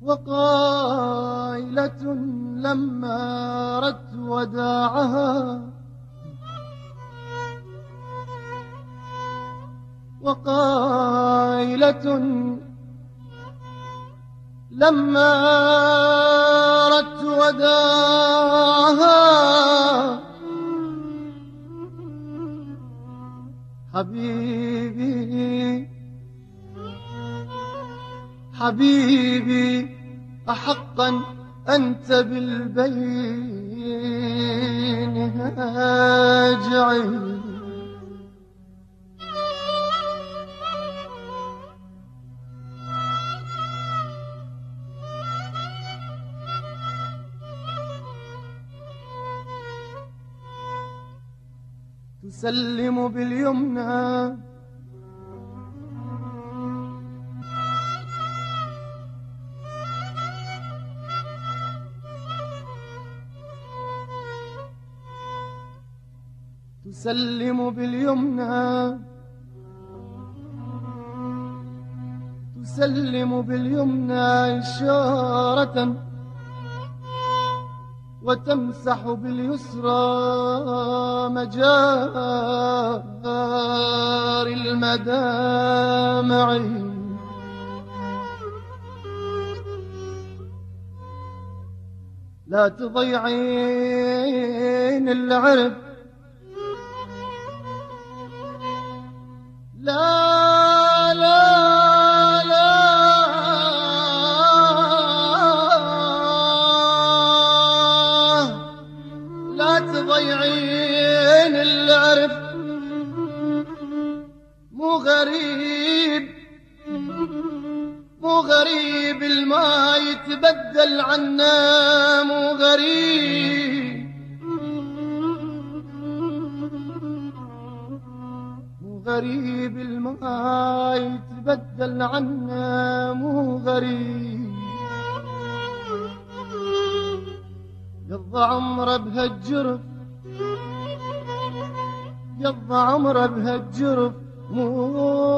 وقائلة لما أردت وداعها وقائلة لما أردت وداعها حبيبي حبيبي أحقا أنت بالبين هاجعي تسلم باليمنى تسلم باليمنى تسلم باليمنى إشارة وتمسح باليسرى مجار المدامع لا تضيعين العرب لا لا لا لا تضيعين العرب مو غريب الماء يتبدل عنا مو غريب الماء يتبدل عنا مو غريب يضع عمره بهالجرف يضع عمره بهالجرف مو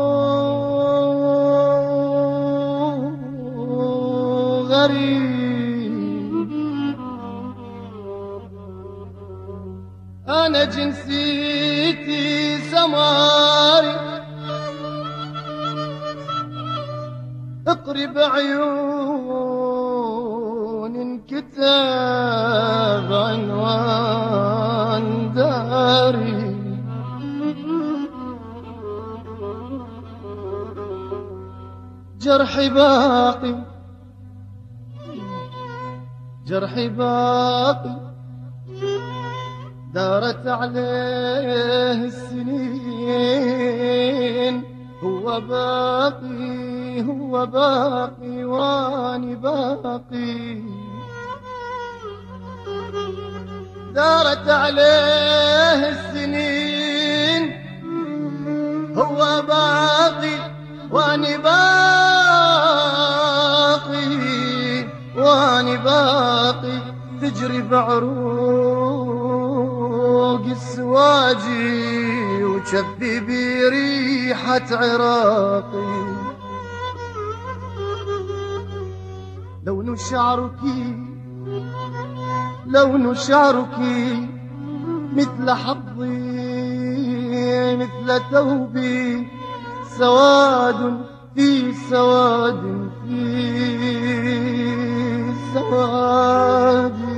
غريب أنا جنسيتي سماري اقرب عيون كتاب عنوان داري جرحي باقي دارت عليه السنين هو باقي واني باقي دارت عليه السنين هو باقي واني باقي تجري بعروق السواجي وشبي بريحة عراقي لون شعرك مثل حظي مثل ثوبي سواد في سواد في سوادي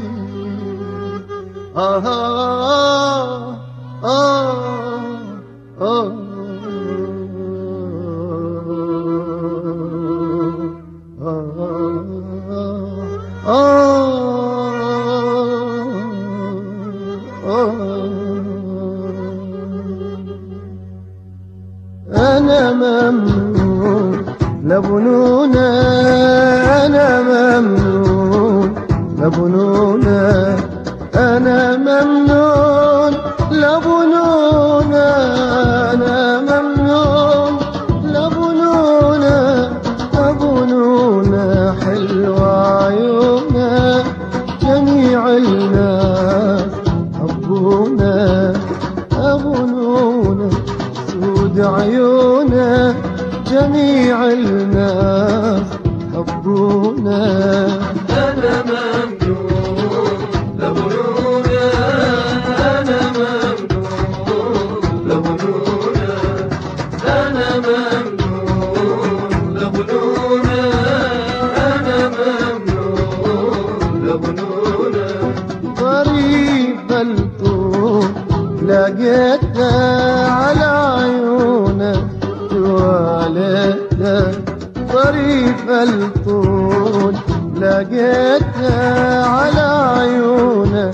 أنا ممنون لبنونا أنا ممنون لبنونا أنا ممنون لبنونا أنا ممنون لبنونا لبنونا حلوة عيونا جميع الناس حبونا أبنونا سود عيونا جميع الناس حبونا أنا ممنون لبنونا، أنا ممنون لبنونا، أنا ممنون لبنونا، أنا ممنون لبنونا. طريق الطول لقيتها على عيونك توالدك، طريق الطول لقيتها على عيونك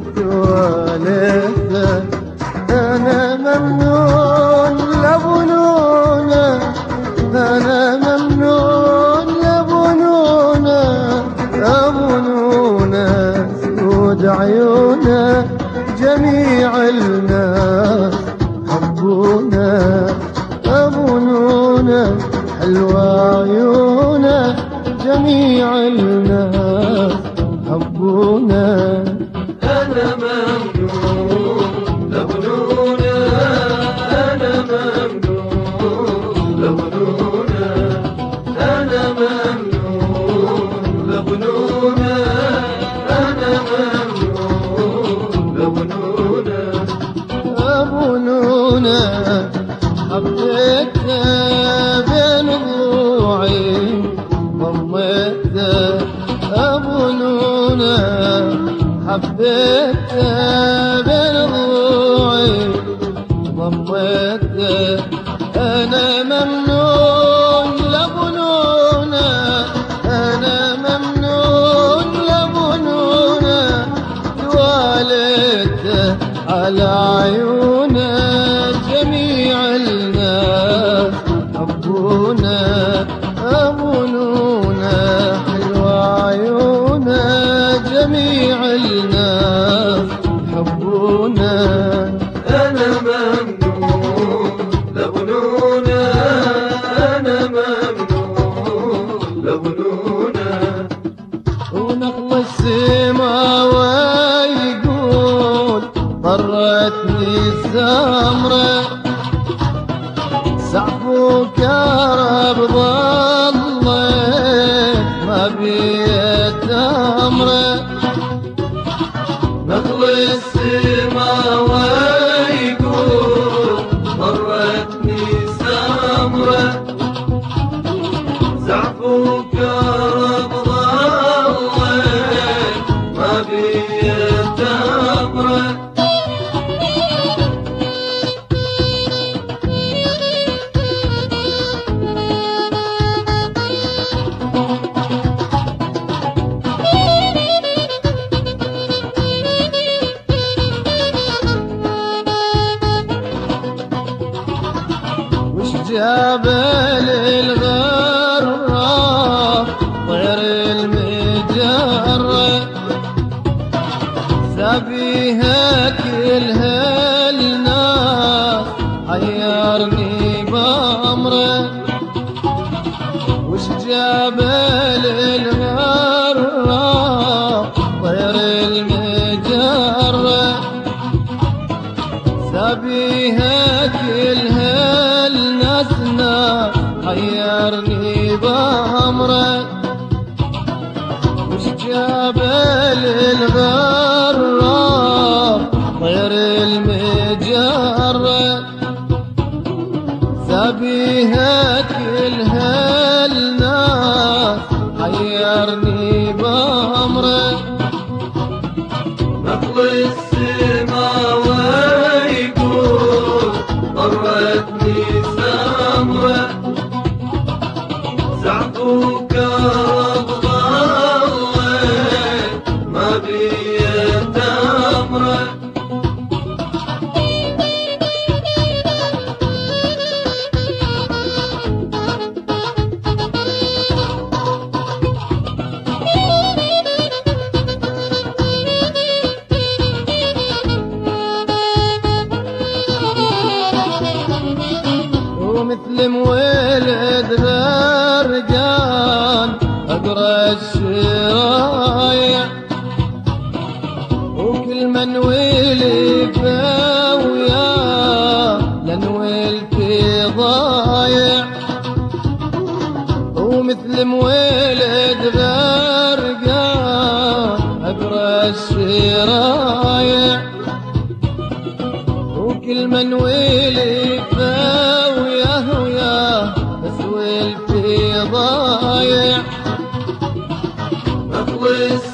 توالدك. أنا ممنون لبنونا، أنا ممنون لبنونا، أبنونا سود عيونا جميع الناس حبونا، أبنونا حلوة عيونا جميع الناس حبونا. أنا ممنون لبنونا، أنا ممنون لبنونا، أنا ممنون لبنونا، أنا ممنون لبنونا. أبنونا حبيتها بين ضلوعي ضميتها، أبنونا حبيتها بين ضلوعي ضميتها. أنا ممنون لبنونا، أنا ممنون لبنونا، توالدته على عيونا جميع الناس حبونا، أبنونا حلوة عيونا جميع الناس حبونا. أنا ممنون لبنونا، أنا ممنون لبنونا. ونخل السما يقول ضرتني السمرة، سعف وكرب ظلت ما بيت أمره. نخل السما يقول ضرتني سمرة، سعف وكرب ظلت ما بيت أمره. جبل الغراب طير المجرة، سبيها كل هالناس حيرني بأمره. وش جبل الغراب طير المجرة، سبيها كل حيرني بأمره. وش جبل الغراب طير المجرة، سبيها كل هالناس حيرني بأمره. نخل السما ويقول ضرتني سمرة، سعف وكرب ظلت ما بيت أمره. ومثل مولد غرقان اقرا الشرايع، وكل من ولد وياه لنويل في ضايع. ومثل مولد غرقان كل من ويلي وياه وياه بس ويلتي ضايع مخلص